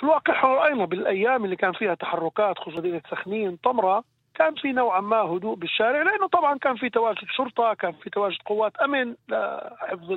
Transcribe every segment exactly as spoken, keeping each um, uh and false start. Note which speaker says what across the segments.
Speaker 1: الواقع رأينا بالأيام اللي كان فيها تحركات خصوصا مدينة سخنين طمرة كان في نوعا ما هدوء بالشارع، لأنه طبعا كان في تواجد شرطة، كان في تواجد قوات أمن لحفظ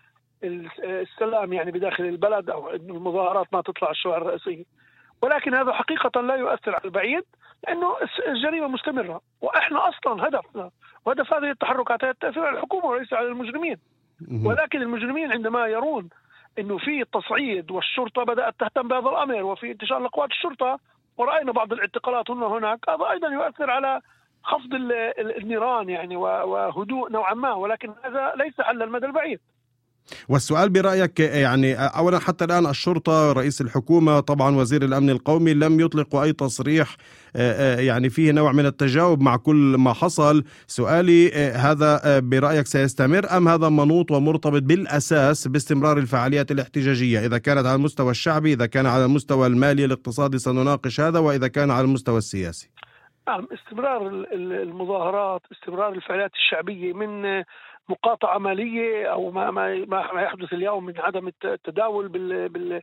Speaker 1: السلام يعني بداخل البلد، أو المظاهرات ما تطلع الشوارع الرئيسية. ولكن هذا حقيقة لا يؤثر على البعيد، لأنه الجريمة مستمرة، وإحنا أصلا هدفنا وهدف هذه التحركات هي التأثير على الحكومة وليس على المجرمين. ولكن المجرمين عندما يرون أنه في تصعيد والشرطة بدأت تهتم بهذا الأمر وفي انتشار لقوات الشرطة ورأينا بعض الاعتقالات هنا هناك، هذا أيضا يؤثر على خفض النيران يعني وهدوء نوعا ما، ولكن هذا ليس حل المدى البعيد.
Speaker 2: والسؤال برأيك يعني أولا حتى الآن الشرطة رئيس الحكومة طبعا وزير الأمن القومي لم يطلقوا أي تصريح يعني فيه نوع من التجاوب مع كل ما حصل. سؤالي هذا برأيك سيستمر أم هذا منوط ومرتبط بالأساس باستمرار الفعاليات الاحتجاجية؟ إذا كانت على المستوى الشعبي، إذا كان على المستوى المالي الاقتصادي سنناقش هذا، وإذا كان على المستوى السياسي.
Speaker 1: نعم، استمرار المظاهرات، استمرار الفعاليات الشعبية من مقاطعة مالية أو ما ما ما يحدث اليوم من عدم التداول بال بال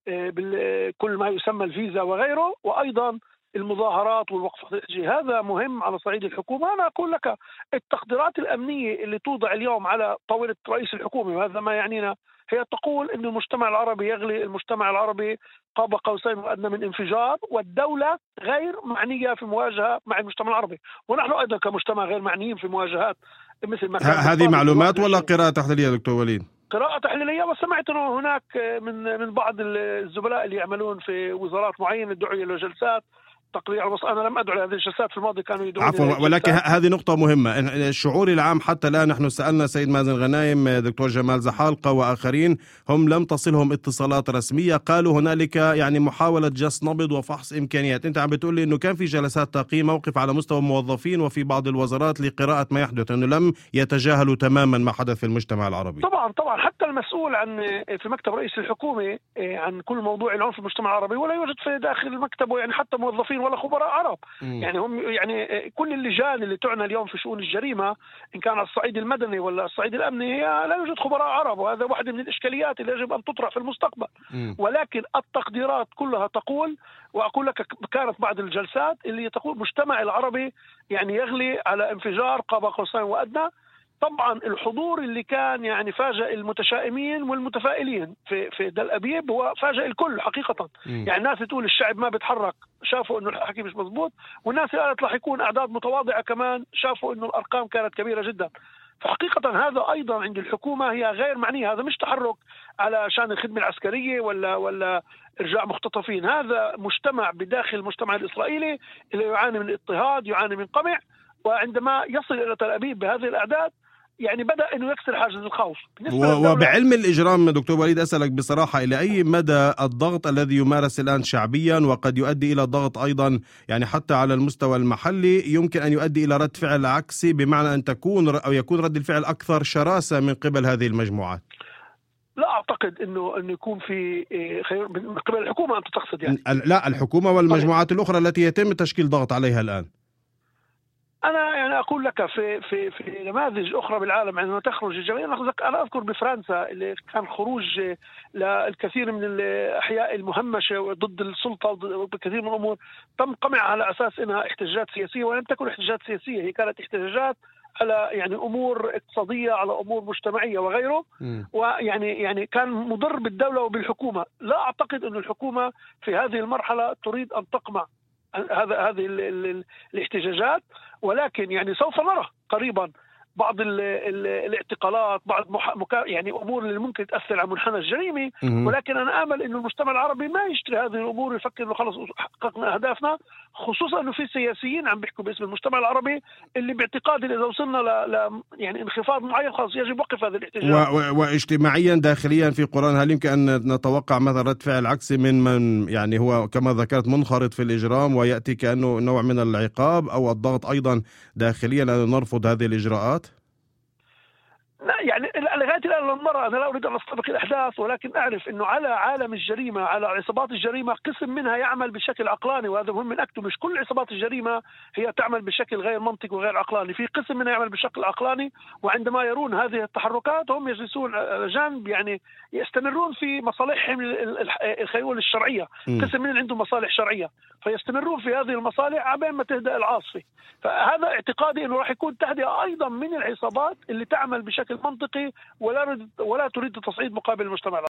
Speaker 1: بال كل ما يسمى الفيزا وغيره، وأيضا المظاهرات والوقفات الإحتجاجية. هذا مهم على صعيد الحكومة. أنا أقول لك التقديرات الأمنية اللي توضع اليوم على طاولة رئيس الحكومة، وهذا ما يعنينا، هي تقول أن المجتمع العربي يغلي، المجتمع العربي قاب قوسين وأدنى من انفجار، والدولة غير معنية في مواجهة مع المجتمع العربي، ونحن أيضا كمجتمع غير معنيين في مواجهات مثل ما
Speaker 2: هذه معلومات ولا قراءة تحليلية دكتور وليد؟
Speaker 1: قراءة تحليلية، وسمعت أنه هناك من من بعض الزملاء اللي يعملون في وزارات معينة دعوا إلى جلسات تقرير. بس أنا لم أدعو لهذه الجلسات في الماضي، كانوا يدعون.
Speaker 2: عفوا، ولكن هذه نقطة مهمة. الشعور العام حتى الآن، نحن سألنا سيد مازن غنايم، دكتور جمال زحالقة وآخرين، هم لم تصلهم اتصالات رسمية، قالوا هنالك يعني محاولة جس نبض وفحص إمكانيات. أنت عم بتقول لي إنه كان في جلسات تقييم موقف على مستوى الموظفين وفي بعض الوزارات لقراءة ما يحدث، إنه لم يتجاهلوا تماما ما حدث في المجتمع العربي.
Speaker 1: طبعا طبعا حتى المسؤول عن في مكتب رئيس الحكومة عن كل موضوع العنف في المجتمع العربي ولا يوجد في داخل المكتب، يعني حتى موظفين ولا خبراء عرب. م. يعني هم يعني كل اللجان اللي تعنى اليوم في شؤون الجريمة إن كان على الصعيد المدني ولا الصعيد الأمني، هي لا يوجد خبراء عرب، وهذا واحدة من الإشكاليات اللي يجب أن تطرح في المستقبل. م. ولكن التقديرات كلها تقول، وأقول لك كانت بعض الجلسات اللي تقول المجتمع العربي يعني يغلي على انفجار قاب قوسين وأدنى. طبعا الحضور اللي كان يعني فاجأ المتشائمين والمتفائلين في في دل أبيب هو فاجأ الكل حقيقة. م. يعني الناس تقول الشعب ما بيتحرك، شافوا انه الحكي مش مضبوط، والناس اللي قالت راح يكون اعداد متواضعة كمان شافوا انه الارقام كانت كبيرة جدا. فحقيقة هذا ايضا عند الحكومة هي غير معنية. هذا مش تحرك على شان الخدمة العسكرية ولا ولا ارجاع مختطفين، هذا مجتمع بداخل المجتمع الاسرائيلي اللي يعاني من اضطهاد، يعاني من قمع، وعندما يصل الى تل ابيب بهذه الاعداد يعني بدأ إنه يكسر حاجز الخوف.
Speaker 2: وبعلم الإجرام دكتور وليد، أسألك بصراحة، إلى أي مدى الضغط الذي يمارس الآن شعبيا وقد يؤدي إلى ضغط أيضا يعني حتى على المستوى المحلي يمكن أن يؤدي إلى رد فعل عكسي، بمعنى أن تكون أو يكون رد الفعل أكثر شراسة من قبل هذه المجموعات؟
Speaker 1: لا أعتقد إنه إنه يكون في خير من قبل الحكومة. أنت تقصد يعني؟
Speaker 2: لا، الحكومة والمجموعات الأخرى التي يتم تشكيل ضغط عليها الآن.
Speaker 1: أنا يعني أقول لك في في في نماذج أخرى بالعالم عندما تخرج الجماهير. أنا أذكر بفرنسا اللي كان خروج للكثير من الأحياء المهمشة ضد السلطة وبكثير من الأمور تم قمع على أساس إنها احتجاجات سياسية، ولم تكن احتجاجات سياسية، هي كانت احتجاجات على يعني أمور اقتصادية، على أمور مجتمعية وغيره. م. ويعني يعني كان مضر بالدولة وبالحكومة. لا أعتقد أن الحكومة في هذه المرحلة تريد أن تقمع هذا هذه الاحتجاجات، ولكن يعني سوف نرى قريبا بعض ال ال الاعتقالات، بعض مكا يعني امور اللي ممكن تاثر على منحنى الجريمي. ولكن انا امل انه المجتمع العربي ما يشتري هذه الامور ويفكر انه خلص حققنا اهدافنا، خصوصا انه في سياسيين عم بيحكوا باسم المجتمع العربي اللي باعتقادي اذا وصلنا ل... ل يعني انخفاض معين خلاص يجب وقف هذه الاحتجاجات.
Speaker 2: و... واجتماعيا داخليا في قرآن، هل يمكن ان نتوقع مثلا رد فعل عكسي من من يعني هو كما ذكرت منخرط في الاجرام وياتي كانه نوع من العقاب او الضغط ايضا داخليا ان نرفض هذه الاجراءات؟
Speaker 1: لا يعني لغاية نأتي الآن للمرأة. أنا لا أريد أن أستبق الأحداث، ولكن أعرف أنه على عالم الجريمة، على عصابات الجريمة، قسم منها يعمل بشكل عقلاني، وهذا مهم من أكتب. مش كل عصابات الجريمة هي تعمل بشكل غير منطقي وغير عقلاني، في قسم منها يعمل بشكل عقلاني، وعندما يرون هذه التحركات هم يجلسون جانب، يعني يستمرون في مصالحهم الخيول الشرعية. قسم من عنده مصالح شرعية فيستمرون في هذه المصالح عبين ما تهدأ العاصفة. فهذا اعتقادي أنه راح يكون تهدئة أيضا من العصابات اللي تعمل بشكل منطقي ولا ولا تريد تصعيد مقابل المجتمع.